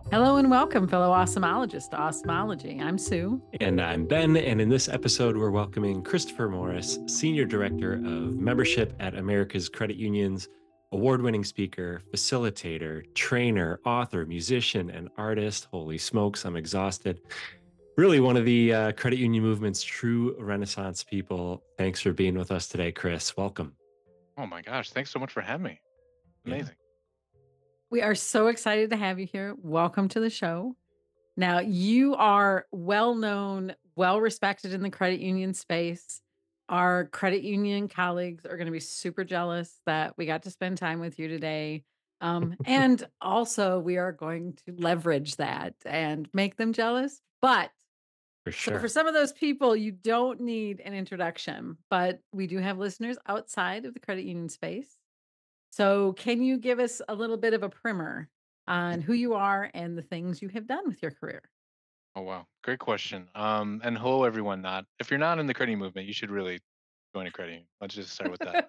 Hello and welcome, fellow awesomeologists to Awesomeology. I'm Sue. And I'm Ben, and in this episode, we're welcoming Christopher Morris, Senior Director of Membership at America's Credit Unions, award winning speaker, facilitator, trainer, author, musician, and artist. Holy smokes, I'm exhausted. Really, one of the credit union movement's true Renaissance people. Thanks for being with us today, Chris. Welcome. Oh my gosh, thanks so much for having me. Yeah. Amazing. We are so excited to have you here. Welcome to the show. Now, you are well known, well respected in the credit union space. Our credit union colleagues are going to be super jealous that we got to spend time with you today. And also, we are going to leverage that and make them jealous. But For so for sure. some of those people, you don't need an introduction, but we do have listeners outside of the credit union space. So can you give us a little bit of a primer on who you are and the things you have done with your career? Oh wow, great question. And hello everyone. Not if you're not in the credit movement, you should really join a credit union. Let's just start with that.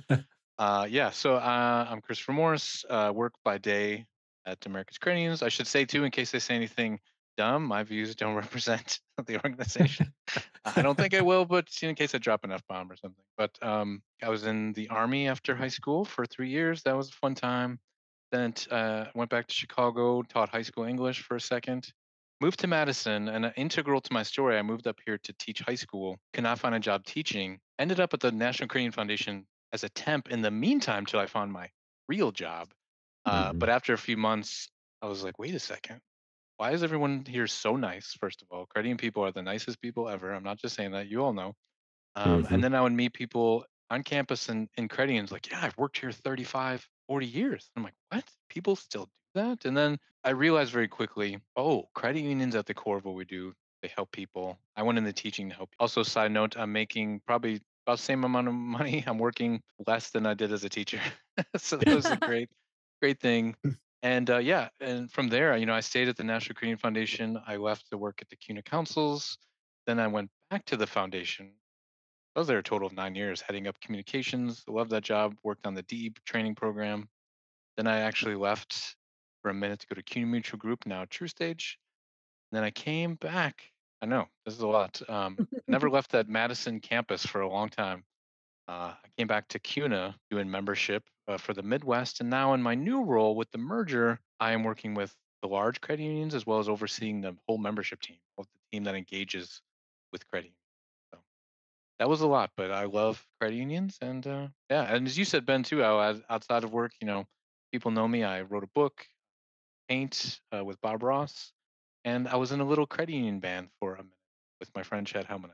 Yeah. So I'm Christopher Morris. Work by day at America's Credit Unions. I should say too, in case they say anything dumb, my views don't represent the organization. I don't think I will, but in case I drop an F bomb or something. But I was in the army after high school for 3 years. That was a fun time. Then went back to Chicago, taught high school English for a second. Moved to Madison, and integral to my story, I moved up here to teach high school. Could not find a job teaching. Ended up at the National Credit Union Foundation as a temp in the meantime till I found my real job. But Mhm. after a few months, I was like, wait a second. Why is everyone here so nice? First of all, credit union people are the nicest people ever. I'm not just saying that. You all know. And Mhm. then I would meet people on campus and in credit unions like, yeah, I've worked here 35, 40 years. I'm like, what? People still do that? And then I realized very quickly, oh, credit unions at the core of what we do. They help people. I went into teaching to help. Also, side note, I'm making probably about the same amount of money. I'm working less than I did as a teacher. So that was a great thing. And yeah, and from there, I stayed at the National Credit Union Foundation. I left to work at the CUNA councils. Then I went back to the foundation. I was there a total of 9 years, heading up communications. Loved that job. Worked on the DE training program. Then I actually left for a minute to go to CUNA Mutual Group, now True Stage. And then I came back. I know this is a lot. Never left that Madison campus for a long time. I came back to CUNA doing membership for the Midwest, and now in my new role with the merger, I am working with the large credit unions as well as overseeing the whole membership team, of the team that engages with credit unions. So that was a lot, but I love credit unions, and yeah, and as you said, Ben, too. Outside of work, people know me. I wrote a book, Paint, with Bob Ross, and I was in a little credit union band for a minute with my friend Chad Helmut.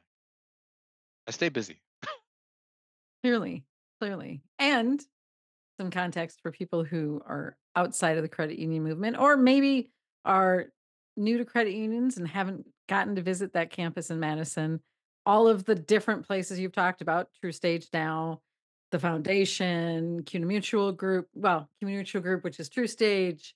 I stay busy. Clearly, clearly. And some context for people who are outside of the credit union movement or maybe are new to credit unions and haven't gotten to visit that campus in Madison. All of the different places you've talked about, True Stage now, the foundation, CUNA Mutual Group, CUNA Mutual Group, which is True Stage,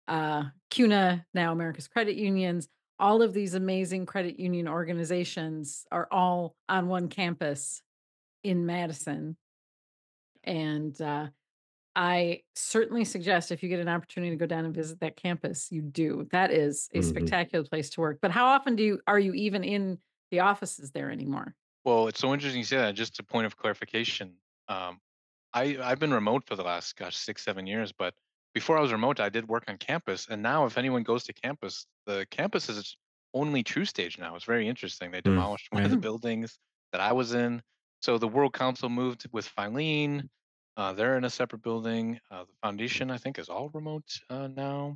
CUNA, now America's Credit Unions, all of these amazing credit union organizations are all on one campus in Madison. And I certainly suggest if you get an opportunity to go down and visit that campus, you do. That is a Mhm. spectacular place to work. But how often are you even in the offices there anymore? Well, it's so interesting you say that. Just a point of clarification. Um, I've been remote for the last 6, 7 years, but before I was remote, I did work on campus. And now, if anyone goes to campus, the campus is only True Stage now. It's very interesting. They Mm. demolished one of the Right. Hmm. buildings that I was in. So the World Council moved with Filene. They're in a separate building. The foundation, I think, is all remote now.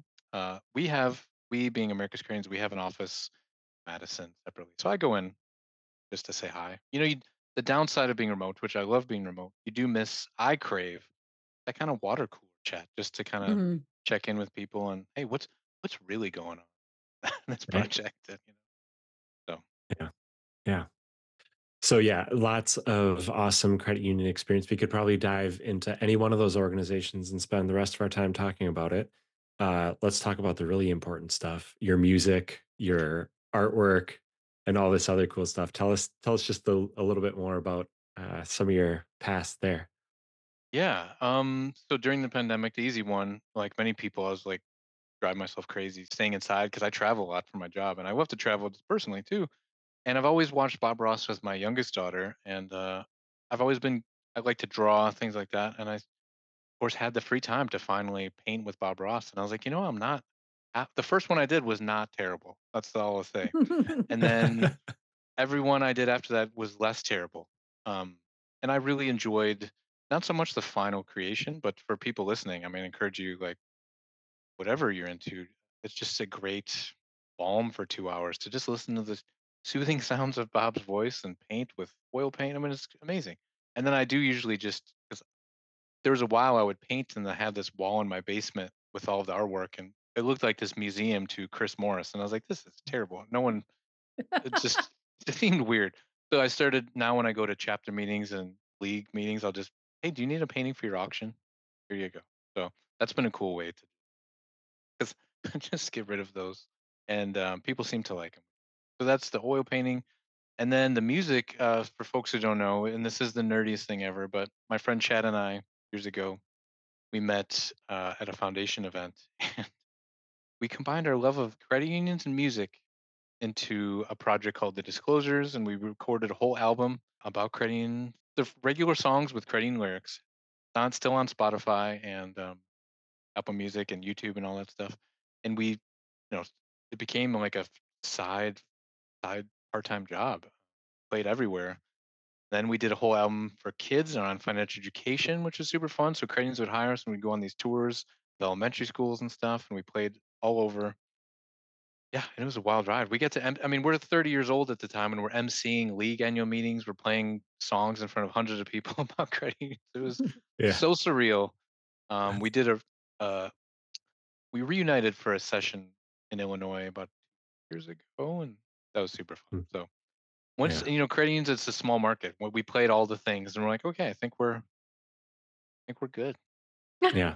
We being America's Cranes, we have an office, Madison, separately. So I go in just to say hi. The downside of being remote, which I love being remote, you do miss. I crave that kind of water cooler chat, just to kind of Hmm. check in with people and hey, what's really going on in this Right. project? So Yeah. Yeah. So yeah, lots of awesome credit union experience. We could probably dive into any one of those organizations and spend the rest of our time talking about it. Let's talk about the really important stuff: your music, your artwork, and all this other cool stuff. Tell us just a little bit more about some of your past there. yeah. So during the pandemic, the easy one, like many people, I was like drive myself crazy staying inside because I travel a lot for my job, and I love to travel just personally too. And I've always watched Bob Ross with my youngest daughter, and I've always been I like to draw things like that, and I of course had the free time to finally paint with Bob Ross, and I was like, I'm not. The first one I did was not terrible. That's all I'll say. And then every one I did after that was less terrible. Um, and I really enjoyed not so much the final creation, but for people listening, I mean, encourage you like whatever you're into. It's just a great balm for 2 hours to just listen to the soothing sounds of Bob's voice and paint with oil paint. I mean, it's amazing. And then I do usually just because there was a while I would paint and I had this wall in my basement with all of the artwork and it looked like this museum to Chris Morris. And I was like, this is terrible. No one, it just it seemed weird. So I started now when I go to chapter meetings and league meetings, I'll just, hey, do you need a painting for your auction? Here you go. So that's been a cool way to 'cause just get rid of those, and, people seem to like them. So that's the oil painting, and then the music, for folks who don't know, and this is the nerdiest thing ever, but my friend Chad and I, years ago, we met, at a foundation event, and we combined our love of credit unions and music into a project called The Disclosures, and we recorded a whole album about credit union the regular songs with credit union lyrics. It's still on Spotify and, Apple Music and YouTube and all that stuff. And you know, it became like a side side part-time job. Played everywhere. Then we did a whole album for kids and on financial education, which was super fun. So Creighton's would hire us and we'd go on these tours, the elementary schools and stuff, and we played all over. Yeah, and it was a wild ride. We get to, I mean, we're 30 years old at the time, and we're emceeing league annual meetings. We're playing songs in front of hundreds of people about credit unions. It was Yeah. so surreal. We That's did uh, we reunited for a session in Illinois about 2 years ago, and that was super fun. mm, So once yeah. credit unions, it's a small market. When we played all the things, and we're like, okay, I think we're good. Yeah.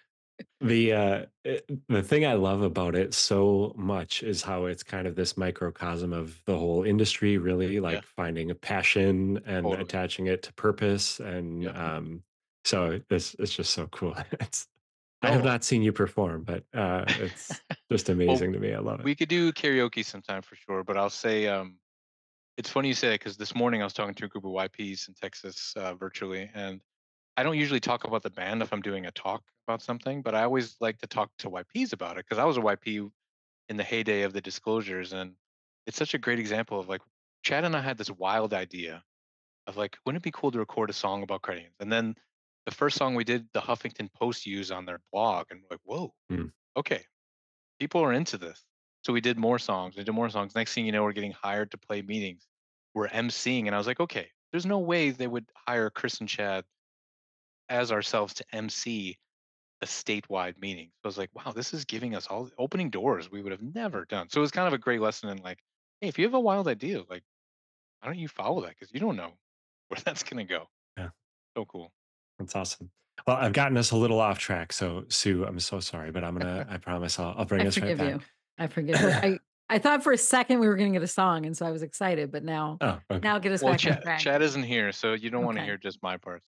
The thing I love about it so much is how it's kind of this microcosm of the whole industry, really Yeah, like finding a passion and totally. attaching it to purpose. And Yep. so this it's just so cool. It's I have No. not seen you perform, but it's just Well, amazing to me. I love it. we could do karaoke sometime for sure, but I'll say it's funny you say that because this morning I was talking to a group of YPs in Texas virtually, and I don't usually talk about the band if I'm doing a talk about something, but I always like to talk to YPs about it because I was a YP in the heyday of the disclosures, and it's such a great example of like Chad and I had this wild idea of like, wouldn't it be cool to record a song about credit unions? And then the first song we did, the Huffington Post used on their blog, and we're like, whoa, Mm, okay, people are into this. So we did more songs. We did more songs. Next thing you know, we're getting hired to play meetings. We're emceeing, and I was like, okay, there's no way they would hire Chris and Chad as ourselves to MC a statewide meeting. So I was like, wow, this is giving us all opening doors we would have never done. So it was kind of a great lesson in like, hey, if you have a wild idea, like, why don't you follow that? Because you don't know where that's gonna go. yeah, So cool. that's awesome. Well, I've gotten us a little off track, so Sue, I'm so sorry, but I promise I'll bring I us right forgive back. you. I forgive you. I thought for a second we were gonna get a song, and so I was excited, but Oh, okay. now get us Well, back on Chad, track. Chad isn't here, so you don't want to Okay. hear just my parts.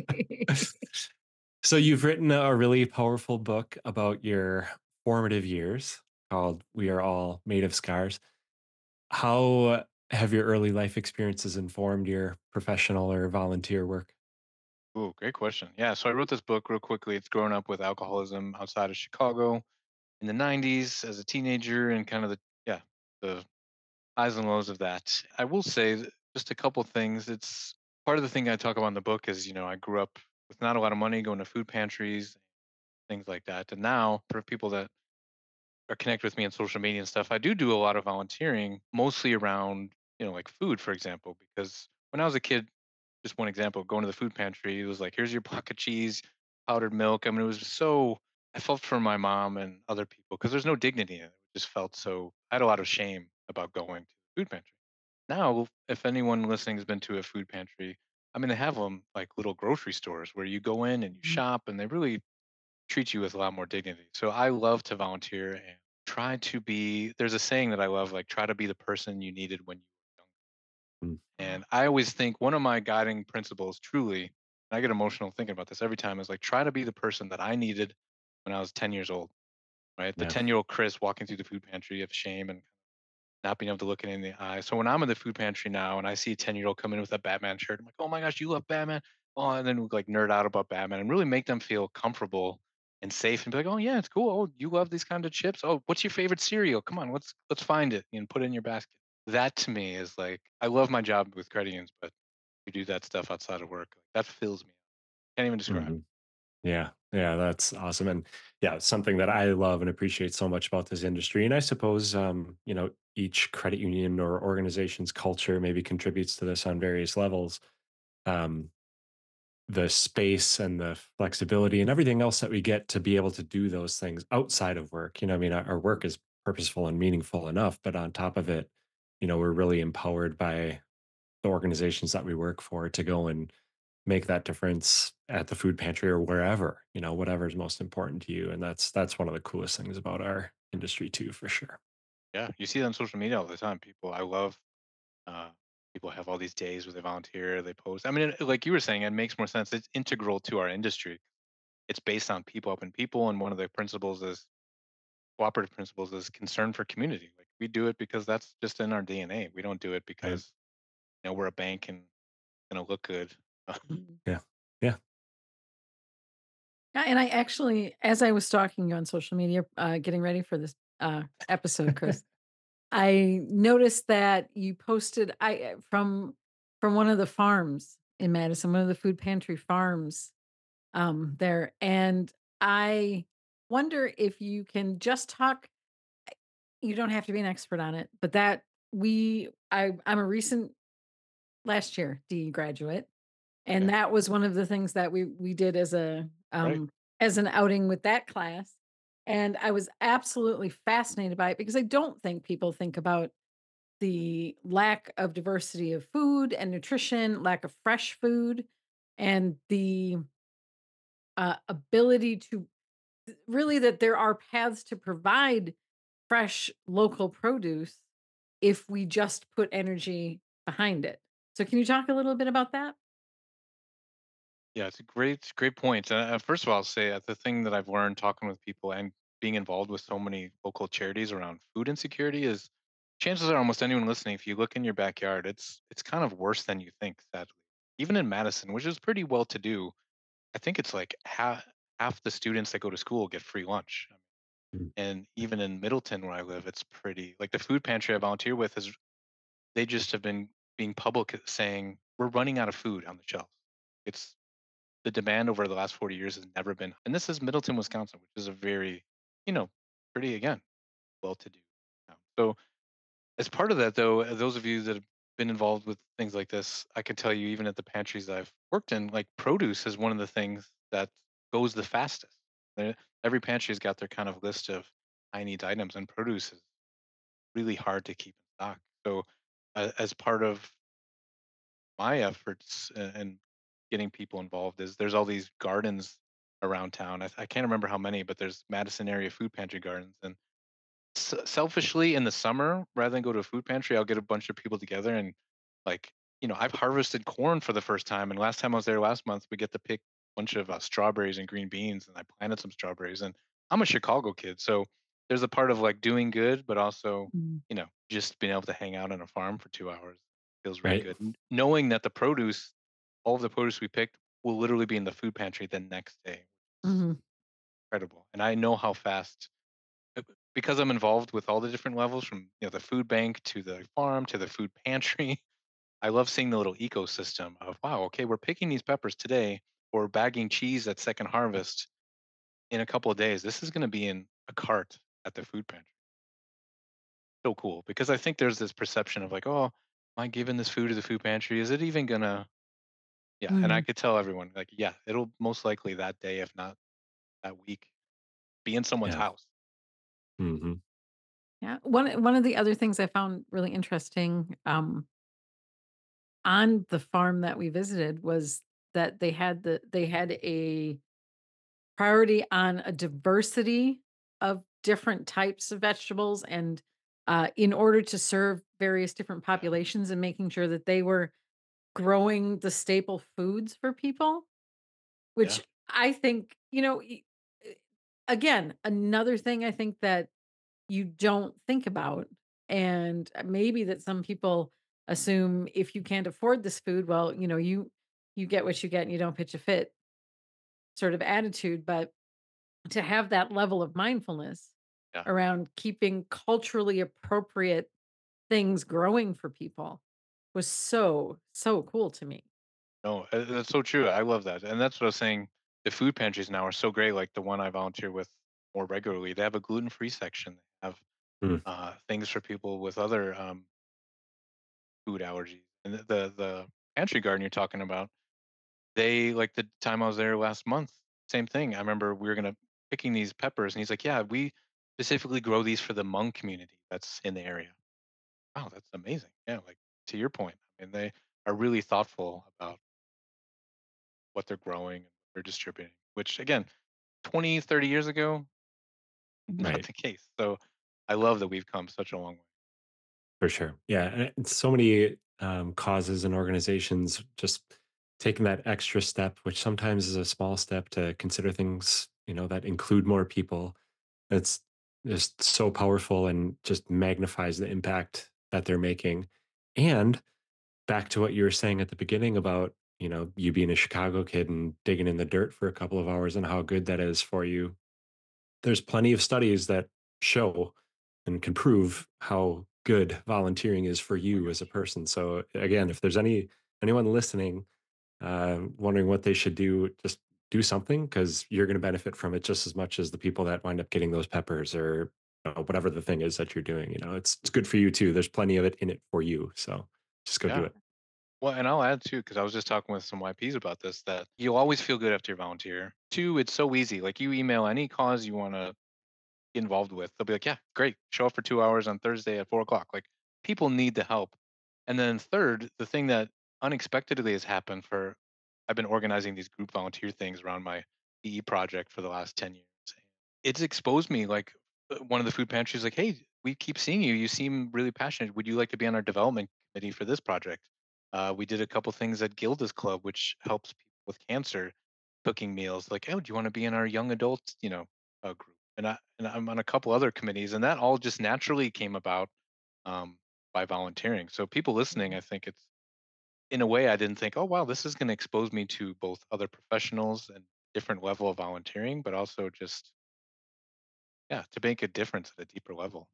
So you've written a really powerful book about your formative years called "We Are All Made of Scars." How have your early life experiences informed your professional or volunteer work? Ooh, great question. Yeah, so I wrote this book real quickly. It's growing up with alcoholism outside of Chicago in the 90s as a teenager and kind of the highs and lows of that. I will say just a couple things. It's part of the thing I talk about in the book is, I grew up with not a lot of money going to food pantries, things like that. And now for people that are connect with me on social media and stuff, I do a lot of volunteering, mostly around, like food, for example, because when I was a kid, just one example, going to the food pantry, it was like, here's your block of cheese, powdered milk. I mean, it was so, I felt for my mom and other people because there's no dignity in it. It just felt so, I had a lot of shame about going to the food pantry. Now, if anyone listening has been to a food pantry, I mean, they have them like little grocery stores where you go in and you shop and they really treat you with a lot more dignity. So I love to volunteer and try to be, there's a saying that I love, like, try to be the person you needed when you were young. Mm, And I always think one of my guiding principles, truly, and I get emotional thinking about this every time, is like, try to be the person that I needed when I was 10 years old. right? The Yeah. 10-year-old Chris walking through the food pantry of shame and not being able to look it in the eye. So when I'm in the food pantry now and I see a 10-year-old come in with a Batman shirt, I'm like, oh my gosh, you love Batman. Oh, and then we like nerd out about Batman and really make them feel comfortable and safe and be like, oh yeah, it's cool. Oh, you love these kind of chips. Oh, what's your favorite cereal? Come on, let's find it and put it in your basket. That to me is like I love my job with credit unions, but you do that stuff outside of work. Like, that fills me. Can't even describe. Mhm. Yeah. Yeah, that's awesome. And yeah, it's something that I love and appreciate so much about this industry. And I suppose, each credit union or organization's culture maybe contributes to this on various levels. Um, the space and the flexibility and everything else that we get to be able to do those things outside of work. I mean, our work is purposeful and meaningful enough, but on top of it, we're really empowered by the organizations that we work for to go and make that difference at the food pantry or wherever, whatever is most important to you. And that's one of the coolest things about our industry too, for sure. Yeah, you see that on social media all the time. I love Uh, people have all these days where they volunteer, they post. I mean, like you were saying, it makes more sense. It's integral to our industry. It's based on people helping people, and one of the principles is cooperative principles is concern for community. Like we do it because that's just in our DNA. We don't do it Right. because we're a bank and gonna look good. Mhm. Yeah. Yeah. Yeah, and I actually, as I was stalking you on social media, getting ready for this episode, Chris, I noticed that you posted from one of the farms in Madison, one of the food pantry farms there, and I wonder if you can just talk. You don't have to be an expert on it, but I'm a recent last year DE graduate, and Okay, that was one of the things that we did right. as an outing with that class, and I was absolutely fascinated by it because I don't think people think about the lack of diversity of food and nutrition, lack of fresh food, and the, ability to really that there are paths to provide fresh local produce if we just put energy behind it. So can you talk a little bit about that? Yeah, it's a great point. First of all, I'll say the thing that I've learned talking with people and being involved with so many local charities around food insecurity is chances are almost anyone listening, if you look in your backyard, it's kind of worse than you think, sadly. Even in Madison, which is pretty well to do, I think it's like half the students that go to school get free lunch. Mm. And even in Middleton, where I live, it's pretty like the food pantry I volunteer with is they just have been being public saying we're running out of food on the shelves. It's the demand over the last 40 years has never been, and this is Middleton, Wisconsin, which is a very, you know, pretty again well-to-do town. So as part of that, though, those of you that have been involved with things like this, I can tell you, even at the pantries I've worked in, like produce is one of the things that goes the fastest. Every pantry's got their kind of list of high needs items, and produce is really hard to keep in stock. So, as part of my efforts and getting people involved, is there's all these gardens around town. I can't remember how many, but there's Madison area food pantry gardens, and selfishly in the summer, rather than go to a food pantry, I'll get a bunch of people together and like, I've harvested corn for the first time. And last time I was there last month, we get to pick a bunch of strawberries and green beans, and I planted some strawberries. And I'm a Chicago kid, so there's a part of like doing good, but also, Mm. just being able to hang out on a farm for 2 hours feels really Right. good. Knowing that the produce, all of the produce we picked, will literally be in the food pantry the next day. It's Mhm. incredible, and I know how fast because I'm involved with all the different levels from the food bank to the farm to the food pantry. I love seeing the little ecosystem of wow, okay, we're picking these peppers today or bagging cheese at Second Harvest in a couple of days. This is going to be in a cart at the food pantry. So cool because I think there's this perception of like, oh, am I giving this food to the food pantry? Is it even gonna? Yeah, and I Mhm. could tell everyone like, yeah, it'll most likely that day, if not that week, be in someone's Yeah. house. Hmm. Yeah. One of the other things I found really interesting, on the farm that we visited was that they had a priority on a diversity of different types of vegetables and, in order to serve various different Yeah, populations and making sure that they were growing the staple foods for people, yeah, which I think, again, another thing I think that you don't think about, and maybe that some people assume if you can't afford this food, well, you get what you get and you don't pitch a fit sort of attitude, but to have that level of mindfulness Yeah. around keeping culturally appropriate things growing for people was so, so cool to me. No, that's so true. I love that, and that's what I was saying. The food pantries now are so great. Like the one I volunteer with more regularly, they have a gluten-free section. They have Mm, things for people with other food allergies. And the pantry garden you're talking about, they like the time I was there last month, same thing. I remember we were gonna picking these peppers, and he's like, "Yeah, we specifically grow these for the Hmong community that's in the area." Wow, that's amazing. Yeah, like to your point, I mean, they are really thoughtful about what they're growing and what they're distributing, which again, 20, 30 years ago, not right. the case. So I love that we've come such a long way. For sure. Yeah. And so many causes and organizations just taking that extra step, which sometimes is a small step to consider things, that include more people. It's just so powerful and just magnifies the impact that they're making. And back to what you were saying at the beginning about, you being a Chicago kid and digging in the dirt for a couple of hours and how good that is for you. There's plenty of studies that show and can prove how good volunteering is for Oh my you as a gosh. person. So again, if there's anyone listening, wondering what they should do, just do something because you're going to benefit from it just as much as the people that wind up getting those peppers or whatever the thing is that you're doing. It's good for you too. There's plenty of it in it for you. So just go do Yeah. it. Well, and I'll add too, because I was just talking with some YPs about this, that you always feel good after you volunteer. Two, it's so easy. Like you email any cause you want to get involved with, they'll be like, "Yeah, great. Show up for 2 hours on Thursday at 4 o'clock." Like people need the help. And then third, the thing that unexpectedly has happened for I've been organizing these group volunteer things around my EE project for the last 10 years. It's exposed me like one of the food pantries like, "Hey, we keep seeing you. You seem really passionate. Would you like to be on our development committee for this project?" We did a couple things at Gilda's Club, which helps people with cancer, cooking meals. Like, "Oh, do you want to be in our young adults, group?" And I'm on a couple other committees, and that all just naturally came about um, by volunteering. So people listening, Mhm. I think it's in a way I didn't think, "Oh wow, this is going to expose me to both other professionals and different level of volunteering, but also just yeah, to make a difference at a deeper level."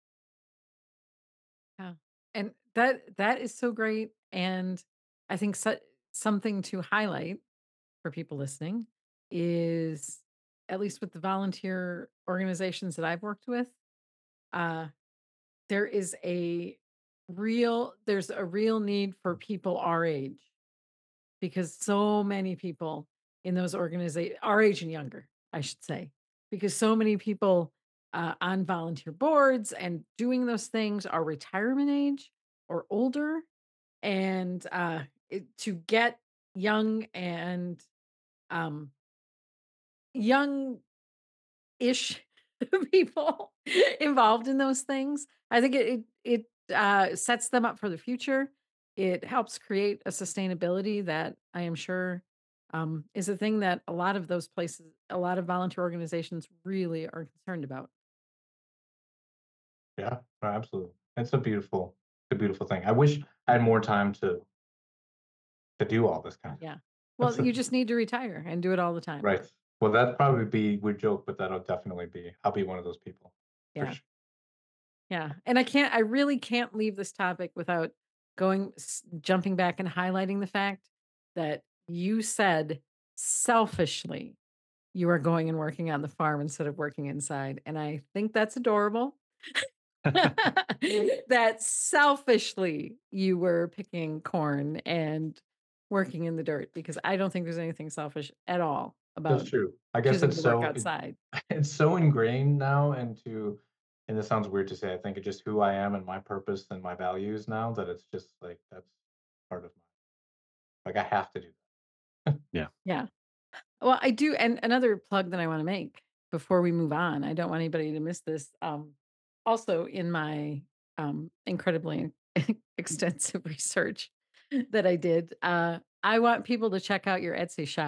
Yeah. And that is so great. And I think something to highlight for people listening is, at least with the volunteer organizations that I've worked with, uh, there is there's a real need for people our age, because so many people in those organizations, our age and younger, I should say, because so many people on volunteer boards and doing those things are retirement age or older, and to get young and um, young ish people involved in those things. I think it sets them up for the future. It helps create a sustainability that I am sure is a thing that a lot of those places, a lot of volunteer organizations really are concerned about. Yeah, no, absolutely. It's a beautiful thing. I wish I had more time to do all this kind Yeah. of Well, stuff. you just need to retire and do it all the time. Right. Well, that'd probably be weird joke, but that'll definitely be I'll be one of those people for Yeah. sure. Yeah. And I really can't leave this topic without jumping back and highlighting the fact that you said selfishly you are going and working on the farm instead of working inside. And I think that's adorable. That selfishly you were picking corn and working in the dirt, because I don't think there's anything selfish at all That's about true. I guess choosing it's to work so outside. it's so ingrained now and this sounds weird to say, I think it's just who I am and my purpose and my values now that it's just like that's part of my like I have to do Yeah. Yeah. Well, I do, and another plug that I wanna make before we move on, I don't want anybody to miss this, also in my, incredibly extensive research that I did, I want people to check out your Etsy shop.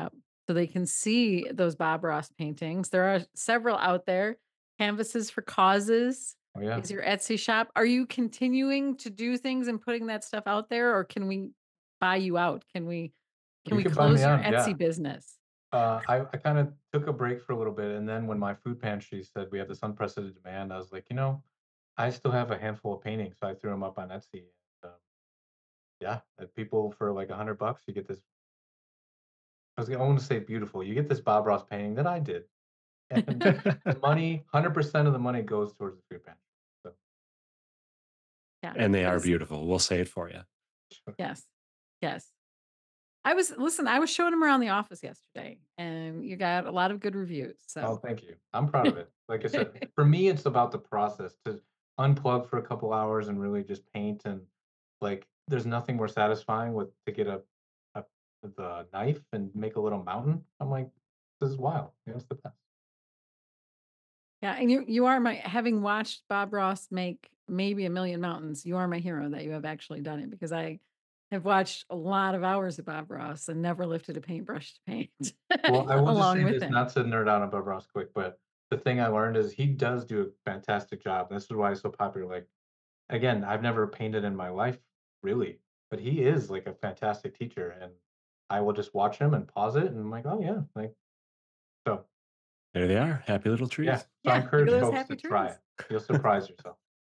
so they can see those Bob Ross paintings. There are several out there. Canvases for Causes Oh yeah, is your Etsy shop. Are you continuing to do things and putting that stuff out there, or can we buy you out? Can you we can buy me close your out. Yeah. Etsy business? I kind of took a break for a little bit, and then when my food pantry said we have this unprecedented demand, I was like, I still have a handful of paintings, so I threw them up on Etsy. And, yeah, people for like $100, you get this. I want to say beautiful. You get this Bob Ross painting that I did, and the money, 100% of the money goes towards the food pantry. So Yeah, And they are because beautiful. We'll say it for you. sure. yes, yes. I was showing them around the office yesterday, and you got a lot of good reviews. Oh, So, thank you. I'm proud of it. Like I said, for me, it's about the process to unplug for a couple hours and really just paint. And like, there's nothing more satisfying with to get a the knife and make a little mountain. I'm like, this is wild. It's the best. yeah, and you are my having watched Bob Ross make maybe a million mountains. You are my hero that you have actually done it, because I have watched a lot of hours of Bob Ross and never lifted a paintbrush to paint Well, I will just along say with this, him. not to nerd out on Bob Ross quick, but the thing I learned is he does do a fantastic job. This is why he's so popular. Like, again, I've never painted in my life, really, but he is like a fantastic teacher, and I will just watch him and pause it, and I'm like, "Oh, yeah," like, so, There they are. Happy little yeah. trees. So I Yeah, look at encourage those folks happy to try trees. it. You'll surprise yourself.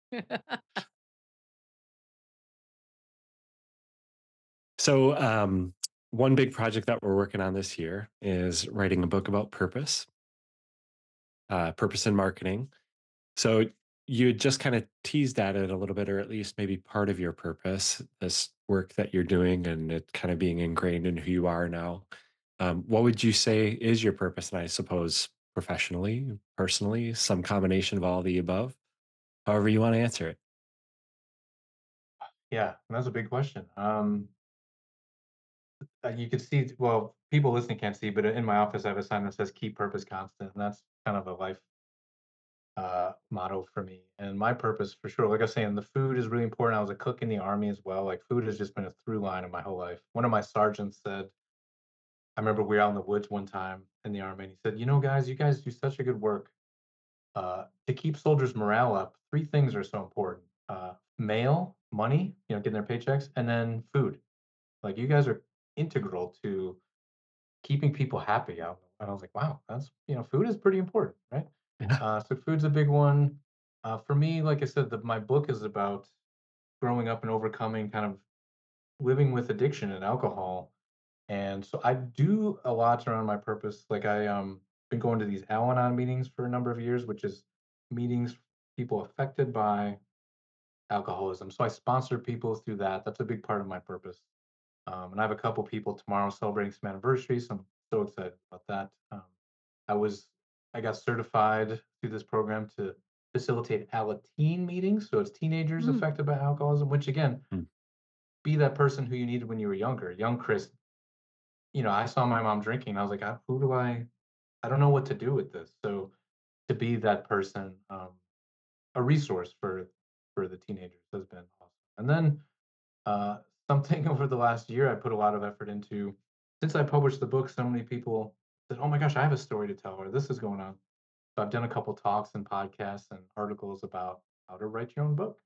So, one big project that we're working on this year is writing a book about purpose and marketing. So, you had just kind of teased at it a little bit, or at least maybe part of your purpose, this work that you're doing, and it kind of being ingrained in who you are now. What would you say is your purpose? And I suppose professionally, personally, some combination of all the above, however you want to answer it. Yeah, that's a big question. You can see well, people listening can't see, but in my office, I have a sign that says "Keep Purpose Constant," and that's kind of a life motto for me. And my purpose, for sure, like I was saying, the food is really important. I was a cook in the army as well. Like food has just been a through line in my whole life. One of my sergeants said, I remember we were out in the woods one time in the army, and he said, guys, you guys do such a good work. To keep soldiers' morale up, three things are so important: mail, money, getting their paychecks, and then food. Like you guys are integral to keeping people happy out. And I was like, wow, that's food is pretty important, right? Yeah. So food's a big one. For me, like I said, my book is about growing up and overcoming kind of living with addiction and alcohol. And so I do a lot around my purpose. Like I been going to these Al-Anon meetings for a number of years, which is meetings people affected by alcoholism. So I sponsor people through that. That's a big part of my purpose. And I have a couple people tomorrow celebrating some anniversaries. So I'm so excited about that. I was I got certified through this program to facilitate Alateen meetings. So it's teenagers Mm, affected by alcoholism, which again, Mm. be that person who you needed when you were younger. Young Chris, I saw my mom drinking. I was like, who do I don't know what to do with this. So to be that person, a resource for the teenagers has been awesome. And then uh, something over the last year I put a lot of effort into. Since I published the book, so many people said, "Oh my gosh, I have a story to tell," or "This is going on." So I've done a couple talks and podcasts and articles about how to write your own book.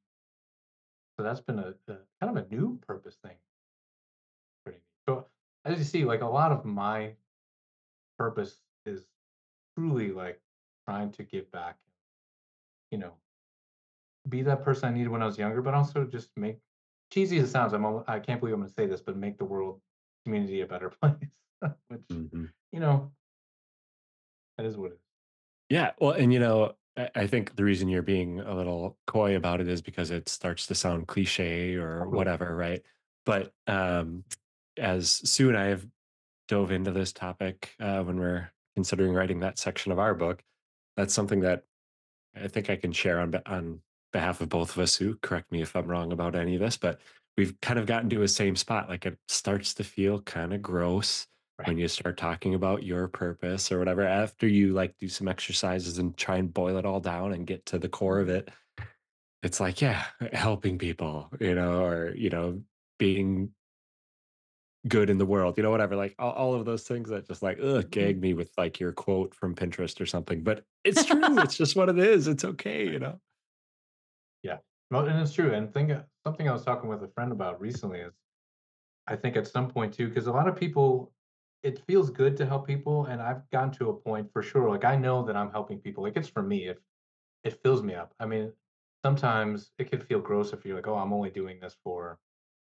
So that's been a kind of a new purpose thing. Pretty neat. So as you see, like a lot of my purpose is truly like trying to give back. You know, be that person I needed when I was younger, but also just make cheesy as it sounds. I can't believe I'm going to say this, but make the world community a better place. Which Mhm. you know that is what it is. Yeah, well, and I think the reason you're being a little coy about it is because it starts to sound cliche or Totally. whatever, right? But as soon I have dove into this topic when we're considering writing that section of our book, that's something that I think I can share on behalf of both of us. Who correct me if I'm wrong about any of this, but we've kind of gotten to a same spot. Like it starts to feel kind of gross Right. when you start talking about your purpose or whatever. After you like do some exercises and try and boil it all down and get to the core of it, it's like, yeah, helping people, or being good in the world, whatever, like all of those things that just like Mhm. gag me with like your quote from Pinterest or something. But it's true. It's just what it is. It's okay, Yeah. Well, and it's true. And something I was talking with a friend about recently is I think at some point too, because a lot of people, it feels good to help people, and I've gotten to a point for sure. Like I know that I'm helping people. Like it's for me. If it fills me up. I mean, sometimes it could feel gross if you're like, oh, I'm only doing this for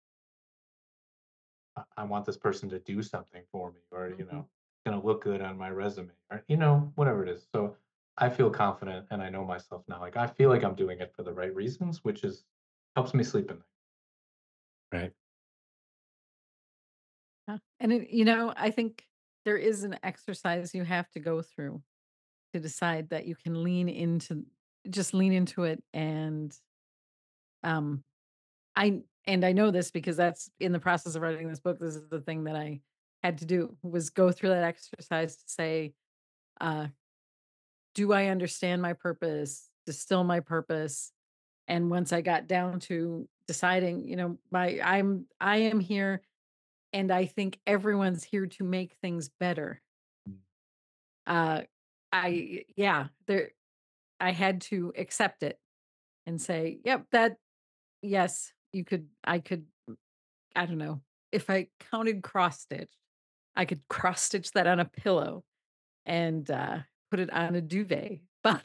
I want this person to do something for me, or Mhm. gonna look good on my resume, or whatever it is. So I feel confident, and I know myself now. Like I feel like I'm doing it for the right reasons, which is helps me sleep at night. right? Yeah. And I think there is an exercise you have to go through to decide that you can lean into it. And um I know this because that's in the process of writing this book. This is the thing that I had to do, was go through that exercise to say, uh, do I understand my purpose? Distill my purpose. And once I got down to deciding, I am here, and I think everyone's here to make things better. Mm. Uh yeah, there I had to accept it and say, "Yep, yes, I could, I don't know, if I counted cross stitch, I could cross stitch that on a pillow and, put it on a duvet." But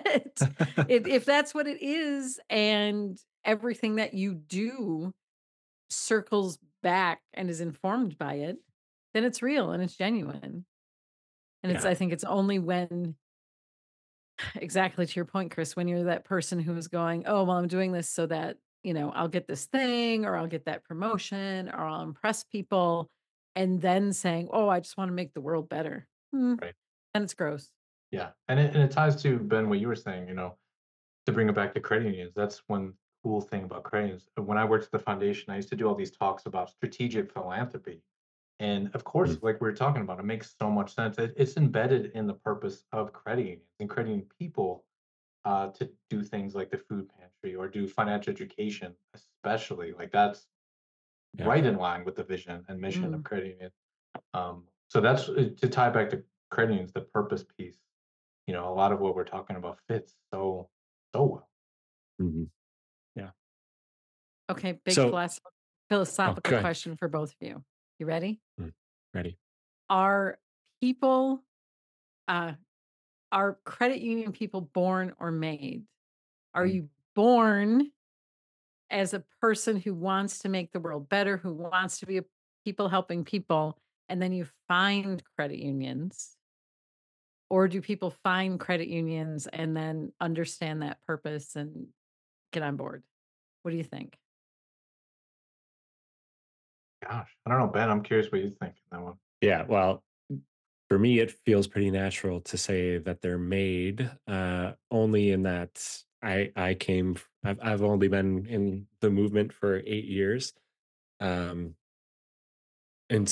if that's what it is, and everything that you do circles back and is informed by it, then it's real and it's genuine. And Yeah. I think it's only when, exactly to your point, Chris, when you're that person who is going, "Oh, well, I'm doing this so that, I'll get this thing, or I'll get that promotion, or I'll impress people," and then saying, "Oh, I just want to make the world better." Right. Then it's gross. Yeah. And it ties to Ben what you were saying. To bring it back to credit unions, that's one cool thing about credit unions. When I worked at the foundation, I used to do all these talks about strategic philanthropy. And of Mm. course, like we were talking about, it makes so much sense. It's embedded in the purpose of credit unions and credit union people to do things like the food pantry or do financial education, especially. Like that's Yeah. right in line with the vision and mission of Mm. credit union. So that's to tie back to credit unions, the purpose piece. A lot of what we're talking about fits so well. Mhm. Yeah. Okay, big So, oh, philosophical good. question for both of you. You ready? Ready. Are people, uh, are credit union people born or made? Are Mm. you born as a person who wants to make the world better, who wants to be a people helping people, and then you find credit unions? Or do people find credit unions and then understand that purpose and get on board? What do you think? Gosh, I don't know, Ben. I'm curious what you think on that one. Yeah. Well, for me, it feels pretty natural to say that they're made, only in that I've only been in the movement for 8 years. Um, and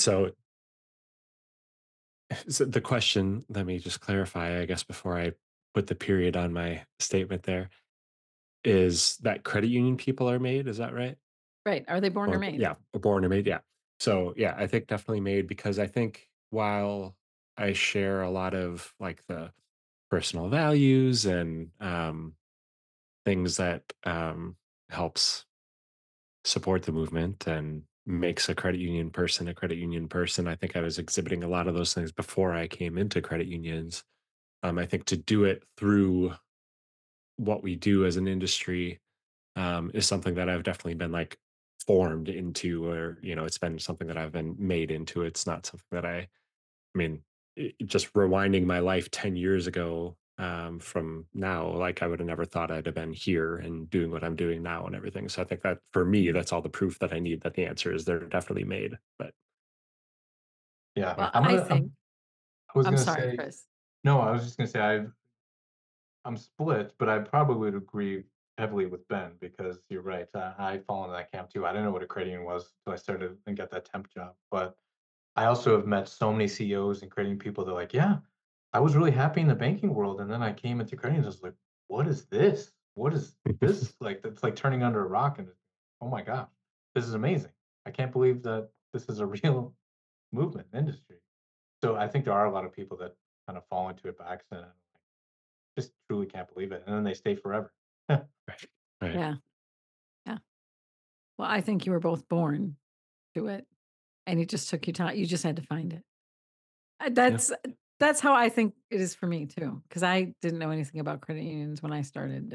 so the question, let me just clarify, I guess, before I put the period on my statement there, is that credit union people are made. Is that right? Right. Are they born or Or made? yeah, born and made. Yeah. So yeah, I think definitely made, because I think while I share a lot of like the personal values and things that helps support the movement and makes a credit union person a credit union person. I think I was exhibiting a lot of those things before I came into credit unions. I think to do it through what we do as an industry is something that I've definitely been like formed into, or it's been something that I've been made into. It's not something that I mean, just rewinding my life 10 years ago, from now, like I would have never thought I'd have been here and doing what I'm doing now and everything. So I think that for me, that's all the proof that I need that the answer is they're definitely made. But Yeah, yeah. Well, I think, I was I'm gonna sorry, say Chris. no. I was just gonna say I'm split, but I probably would agree heavily with Ben because you're right. I fall into that camp too. I didn't know what a credit union was until I started and got that temp job. But I also have met so many CEOs and credit union people. They're like, yeah, I was really happy in the banking world, and then I came into credit unions. I was like, what is this? What is this? Like that's like turning under a rock, and oh my gosh, this is amazing. I can't believe that this is a real movement industry. So I think there are a lot of people that kind of fall into it by accident. Just truly can't believe it, and then they stay forever. Right. Right. Yeah. Yeah. Well, I think you were both born to it, and it just took you time. You just had to find it. Uh, Yeah. that's that's how I think it is for me too, because I didn't know anything about credit unions when I started,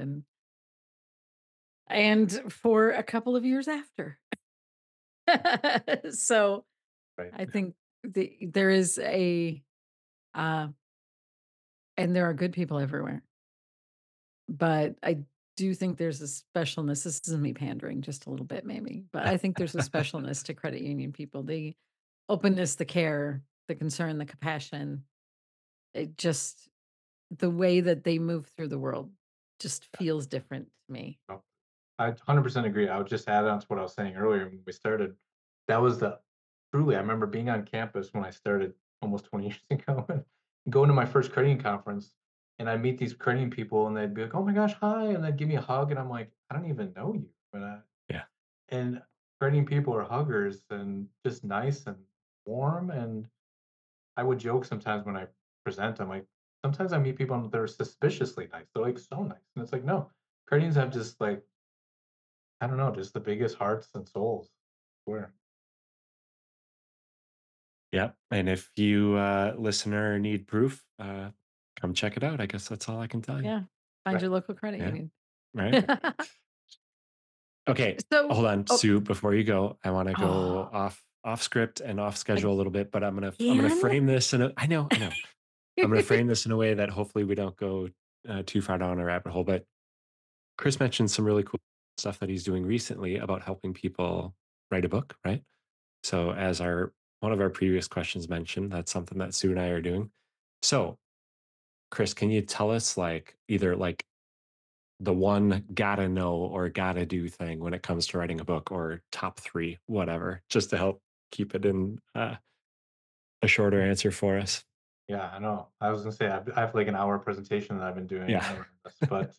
and for a couple of years after. So, Right. I think there is uh and there are good people everywhere, but I do think there's a specialness. This is me pandering just a little bit maybe, but I think there's a specialness to credit union people. The openness, the care, the concern, the compassion, it just the way that they move through the world just feels different to me. No, I 100% agree. I would just add on to what I was saying earlier when we started. That was the truly, I remember being on campus when I started almost 20 years ago and going to my first credit conference. And I meet these credit people and they'd be like, oh my gosh, hi. And they'd give me a hug. And I'm like, I don't even know you. Yeah. And credit people are huggers and just nice and warm. And I would joke sometimes when I present, I'm like, sometimes I meet people and they're suspiciously nice. They're like so nice. And it's like, no, Canadians have just like, I don't know, just the biggest hearts and souls. Swear. Yep. And if you, listener, need proof, come check it out. I guess that's all I can tell you. Yeah. Find Right. your local credit Yeah. union. Right. Okay. So Hold on, oh, Sue. Before you go, I want to go oh, off script and off schedule a little bit, but I'm gonna again? frame this in a. I know. I'm gonna frame this in a way that hopefully we don't go too far down a rabbit hole. But Chris mentioned some really cool stuff that he's doing recently about helping people write a book, right? So as our one of our previous questions mentioned, that's something that Sue and I are doing. So, Chris, can you tell us like either like the one gotta know or gotta do thing when it comes to writing a book or top three, whatever, just to help keep it in a shorter answer for us? Yeah, I know. I was gonna say I have like an hour presentation that I've been doing Yeah. around this, but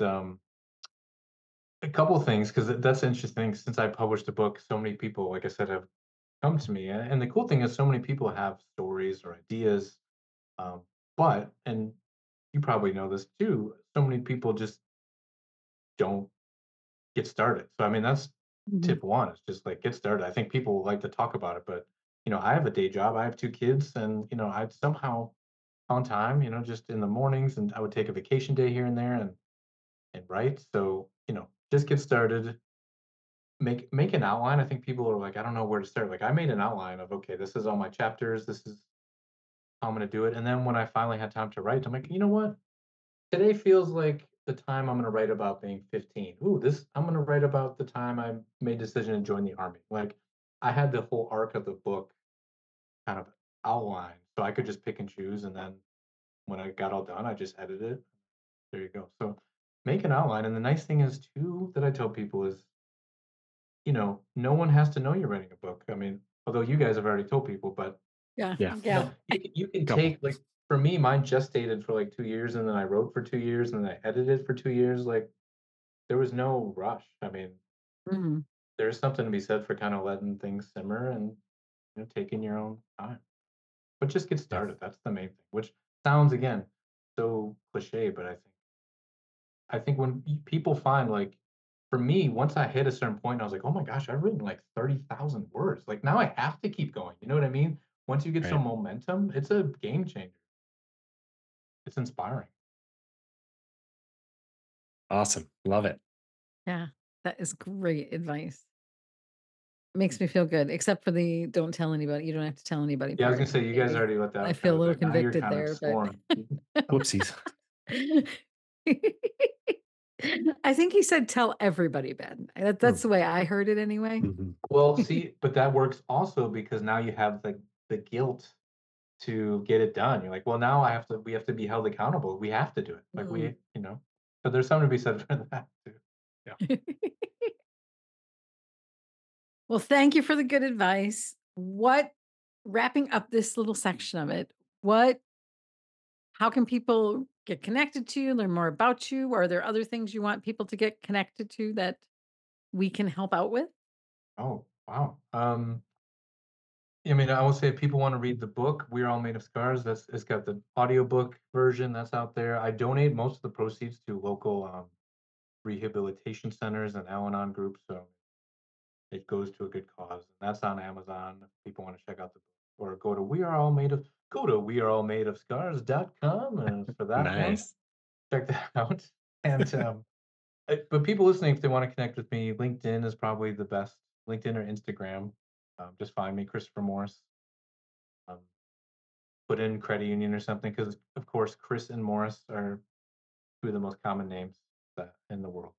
a couple of things because that's interesting. Since I published a book, so many people, like I said, have come to me, and the cool thing is, so many people have stories or ideas. Um, but and you probably know this too. So many people just don't get started. So I mean, that's Mhm. tip one. Is just like get started. I think people like to talk about it, but I have a day job. I have two kids, and I somehow on time, just in the mornings, and I would take a vacation day here and there and write. So, just get started, make an outline. I think people are like, I don't know where to start. Like I made an outline of okay, this is all my chapters, this is how I'm gonna do it. And then when I finally had time to write, I'm like, you know what? Today feels like the time I'm gonna write about being 15. Ooh, this I'm gonna write about the time I made a decision to join the army. Like I had the whole arc of the book kind of outlined. So I could just pick and choose and then when I got all done, I just edited it. There you go. So make an outline. And the nice thing is too that I tell people is, no one has to know you're writing a book. I mean, although you guys have already told people, but Yeah. Yeah. Yeah. you can Couple. take like for me, mine gestated for like 2 years and then I wrote for 2 years and then I edited for 2 years. Like there was no rush. I mean, Mhm. there's something to be said for kind of letting things simmer and taking your own time. But just get Yeah. started. That's the main thing. Which sounds again so cliche, but I think when people find like, for me, once I hit a certain point, I was like, oh my gosh, I've written like 30,000 words. Like now I have to keep going. You know what I mean? Once you get some Right. momentum, it's a game changer. It's inspiring. Awesome. Love it. Yeah. That is great advice. Makes me feel good, except for the don't tell anybody. You don't have to tell anybody Yeah, I was part. gonna say you guys Maybe already let I that feel kind a of little now you're convicted kind of there, but exploring. Whoopsies. I think he said tell everybody, Ben. That's Mm. the way I heard it anyway. Mhm. Well, see, but that works also because now you have the guilt to get it done. You're like, well, now we have to be held accountable. We have to do it. Like Mm. so there's something to be said for that too. Yeah. Well, thank you for the good advice. What wrapping up this little section of it, what how can people get connected to you, learn more about you? Are there other things you want people to get connected to that we can help out with? Oh, wow. I mean, I will say if people want to read the book, We're All Made of Scars. That's it's got the audiobook version that's out there. I donate most of the proceeds to local rehabilitation centers and Al-Anon groups, so it goes to a good cause. And that's on Amazon if people want to check out the book. Or go to weareallmadeofscars.com for that one. Nice. Check that out. And but people listening, if they want to connect with me, LinkedIn is probably the best. LinkedIn or Instagram. Just find me, Christopher Morris. Um, put in credit union or something because, of course, Chris and Morris are two of the most common names that in the world.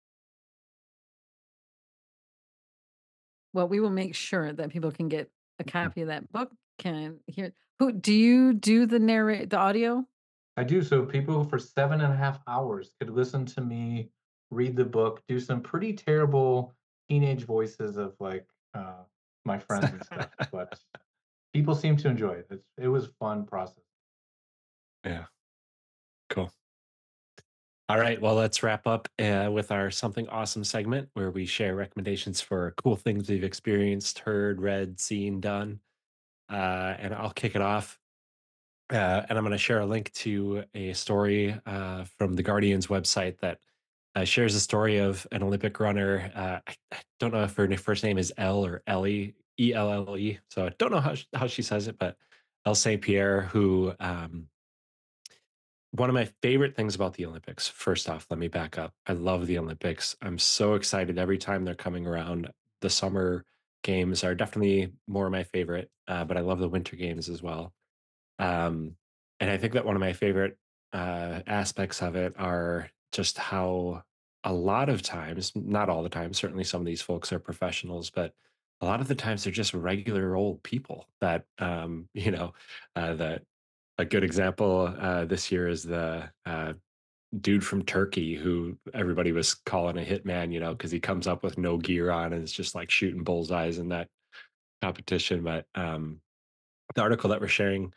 Well, we will make sure that people can get a copy of that book, can hear who do you do the audio? I do. So people for 7.5 hours could listen to me read the book, do some pretty terrible teenage voices of like my friends and stuff, but people seem to enjoy it. It was fun process. Yeah, cool. All right, well, let's wrap up with our something awesome segment where we share recommendations for cool things we've experienced, heard, read, seen, done. And I'll kick it off. And I'm going to share a link to a story from the Guardian's website that shares a story of an Olympic runner. I don't know if her first name is Elle or Ellie, Elle. So I don't know how she says it, but Elle St. Pierre, who one of my favorite things about the Olympics, first off, let me back up. I love the Olympics. I'm so excited every time they're coming around. The summer games are definitely more of my favorite, but I love the winter games as well. Um, and I think that one of my favorite aspects of it are just how a lot of times, not all the time, certainly some of these folks are professionals, but a lot of the times they're just regular old people that, that a good example this year is the dude from Turkey who everybody was calling a hitman, because he comes up with no gear on and is just like shooting bullseyes in that competition. But the article that we're sharing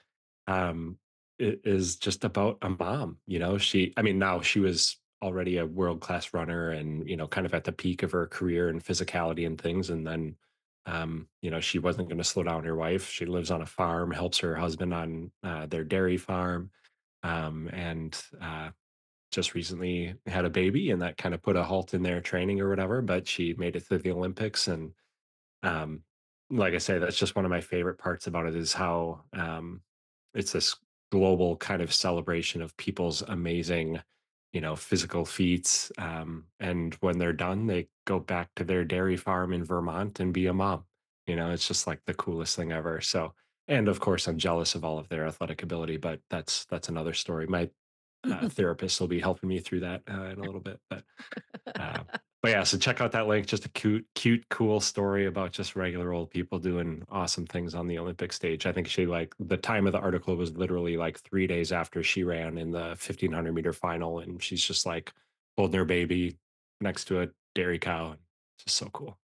is just about a mom. I mean, now she was already a world class runner and, kind of at the peak of her career and physicality and things. And then, she wasn't going to slow down her wife. She lives on a farm, helps her husband on their dairy farm. And just recently had a baby, and that kind of put a halt in their training or whatever. But she made it through the Olympics, and um, like I say, that's just one of my favorite parts about it is how it's this global kind of celebration of people's amazing, physical feats. And when they're done, they go back to their dairy farm in Vermont and be a mom. It's just like the coolest thing ever. So, and of course, I'm jealous of all of their athletic ability, but that's another story. My therapist will be helping me through that in a little bit, uh, but yeah, so check out that link. Just a cute, cool story about just regular old people doing awesome things on the Olympic stage. I think she like the time of the article was literally like 3 days after she ran in the 1500-meter final, and she's just like holding her baby next to a dairy cow. It's just so cool.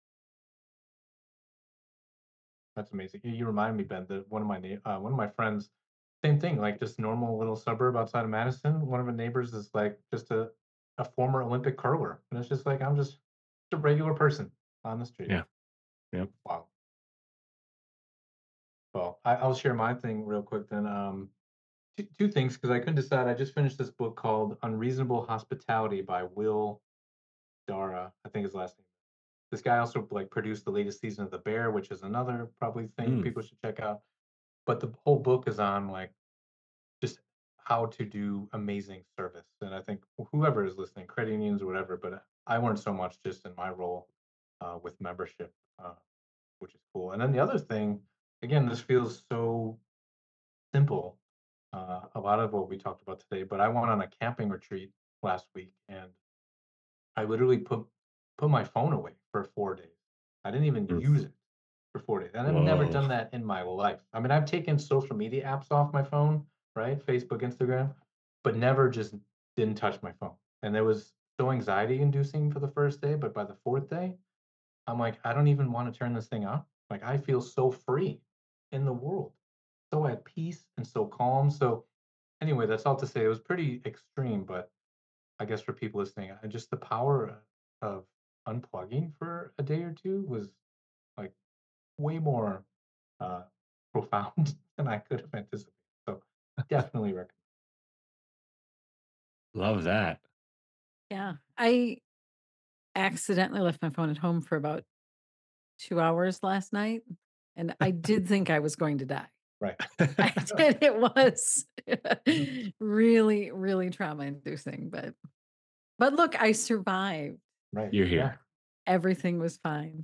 That's amazing. You remind me, Ben, that one of my friends, same thing, like this normal little suburb outside of Madison. One of the neighbors is like just a former Olympic curler, and it's just like I'm just a regular person on the street. Yeah. Yep. Wow. Well, I'll share my thing real quick then. Two things because I couldn't decide. I just finished this book called Unreasonable Hospitality by Will Dara. I think his last name. This guy also like produced the latest season of The Bear, which is another probably thing Mm. people should check out. But the whole book is on like just how to do amazing service. And I think whoever is listening, credit unions or whatever, but I learned so much just in my role with membership, which is cool. And then the other thing, again, this feels so simple. A lot of what we talked about today, but I went on a camping retreat last week and I literally put my phone away for 4 days. I didn't even Mm. use it for 4 days, and I've never Whoa. done that in my life. I mean, I've taken social media apps off my phone, right? Facebook, Instagram, but never just didn't touch my phone. And it was so anxiety inducing for the first day, but by the fourth day, I'm like, I don't even want to turn this thing on. Like, I feel so free in the world, so at peace and so calm. So, anyway, that's all to say. It was pretty extreme, but I guess for people listening, just the power of unplugging for a day or two was like way more uh, profound than I could have anticipated. So definitely recommend. Love that. Yeah. I accidentally left my phone at home for about 2 hours last night, and I did think I was going to die. Right. I did. It was really, really trauma-inducing, but look, I survived. Right. You're Yeah. here. Everything was fine.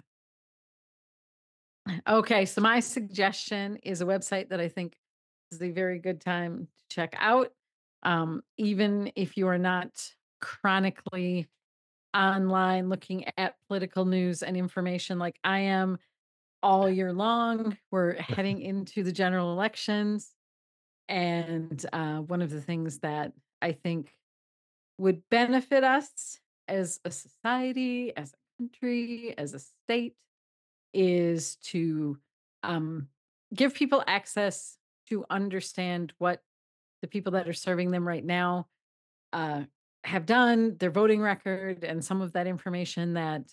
Okay, so my suggestion is a website that I think is a very good time to check out. Even if you are not chronically online looking at political news and information like I am all year long. We're heading into the general elections. And one of the things that I think would benefit us as a society, as a country, as a state is to um, give people access to understand what the people that are serving them right now uh, have done, their voting record, and some of that information that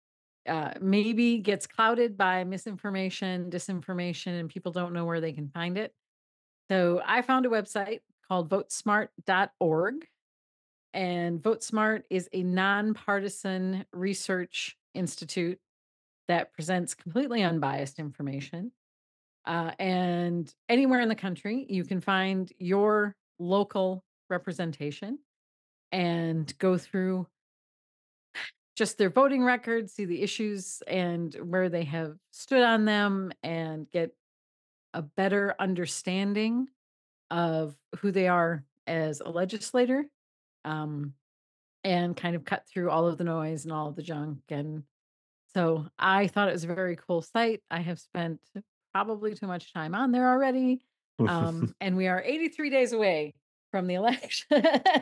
maybe gets clouded by misinformation, disinformation, and people don't know where they can find it. So I found a website called votesmart.org. And VoteSmart is a nonpartisan research institute that presents completely unbiased information. And anywhere in the country, you can find your local representation and go through just their voting records, see the issues and where they have stood on them, and get a better understanding of who they are as a legislator, um, and kind of cut through all of the noise and all of the junk. And so I thought it was a very cool site. I have spent probably too much time on there already. And we are 83 days away from the election.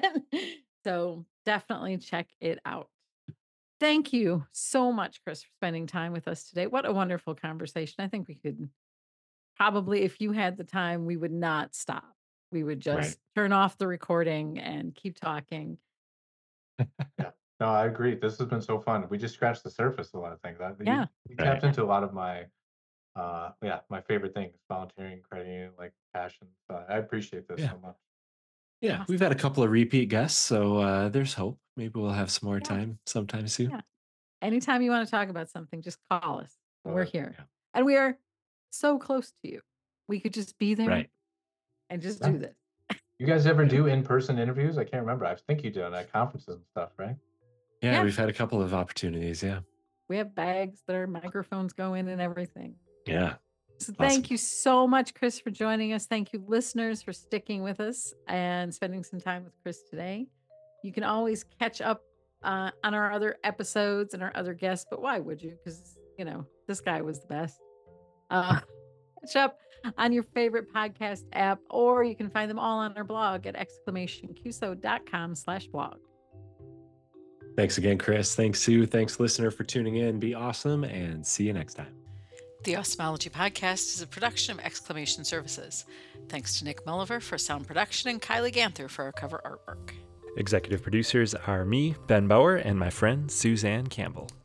So definitely check it out. Thank you so much, Chris, for spending time with us today. What a wonderful conversation. I think we could probably, if you had the time, we would not stop. We would Right. just turn off the recording and keep talking. Yeah. No, I agree. This has been so fun. We just scratched the surface of a lot of things. Yeah. You Right. tapped into a lot of my my favorite things, volunteering, credit union, like passion. So I appreciate this Yeah. so much. Yeah, Awesome. we've had a couple of repeat guests, so there's hope. Maybe we'll have some more Yeah. time sometime soon. Yeah. Anytime you want to talk about something, just call us. We're here. Yeah. And we are so close to you. We could just be there Right. and just Yeah. do this. You guys ever do in-person interviews? I can't remember. I think you do at conferences and stuff, right? Yeah, Yeah. we've had a couple of opportunities. Yeah. We have bags that our microphones go in and everything. Yeah. So Awesome. thank you so much, Chris, for joining us. Thank you, listeners, for sticking with us and spending some time with Chris today. You can always catch up on our other episodes and our other guests, but why would you? Because, this guy was the best. Catch up on your favorite podcast app, or you can find them all on our blog at exclamationqso.com/blog. Thanks again, Chris. Thanks, Sue. Thanks, listener, for tuning in. Be awesome, and see you next time. The Awesomeology Podcast is a production of Exclamation Services. Thanks to Nick Mulliver for sound production and Kylie Ganther for our cover artwork. Executive producers are me, Ben Bauer, and my friend Suzanne Campbell.